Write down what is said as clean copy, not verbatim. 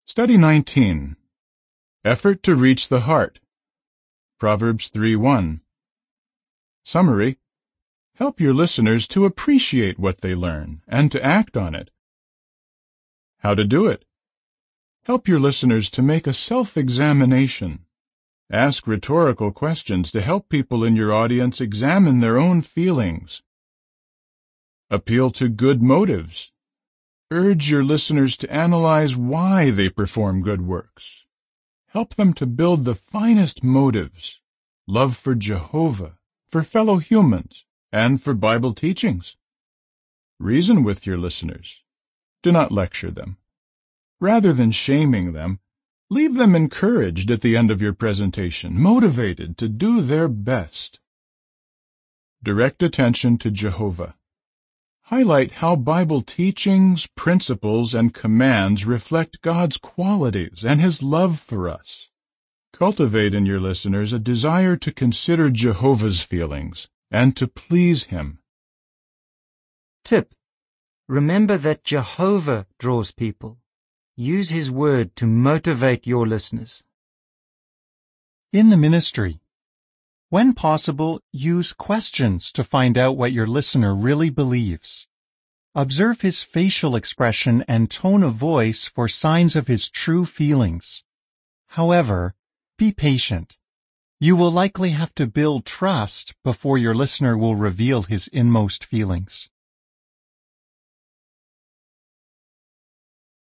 Study 19. Effort to reach the heart. Proverbs 3:1. Summary. Help your listeners to appreciate what they learn and to act on it. How to do it. Help your listeners to make a self-examination. Ask rhetorical questions to help people in your audience examine their own feelings. Appeal to good motives. Urge your listeners to analyze why they perform good works. Help them to build the finest motives: love for Jehovah, for fellow humans, and for Bible teachings. Reason with your listeners. Do not lecture them. Rather than shaming them, leave them encouraged at the end of your presentation, motivated to do their best. Direct attention to Jehovah. Highlight how Bible teachings, principles, and commands reflect God's qualities and His love for us. Cultivate in your listeners a desire to consider Jehovah's feelings and to please Him. Tip: remember that Jehovah draws people. Use His word to motivate your listeners. In the ministry, when possible, use questions to find out what your listener really believes. Observe his facial expression and tone of voice for signs of his true feelings. However, be patient. You will likely have to build trust before your listener will reveal his inmost feelings.